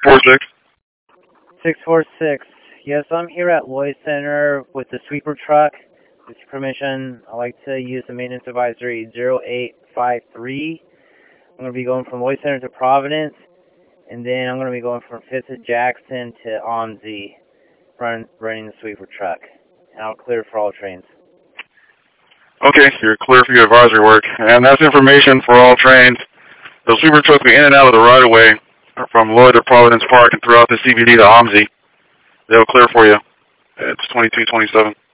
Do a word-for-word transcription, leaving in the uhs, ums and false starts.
four six. six four six. Yes, I'm here at Lloyd Center with the sweeper truck. With your permission, I'd like to use the maintenance advisory zero eight five three. I'm going to be going from Lloyd Center to Providence, and then I'm going to be going from fifth to Jackson to Omzi, run, running the sweeper truck. And I'll clear for all trains. Okay, so you're clear for your advisory work. And that's information for all trains. The sweeper truck will be in and out of the right-of-way from Lloyd to Providence Park and throughout the C B D to Omzi. They'll clear for you. It's twenty-two twenty-seven.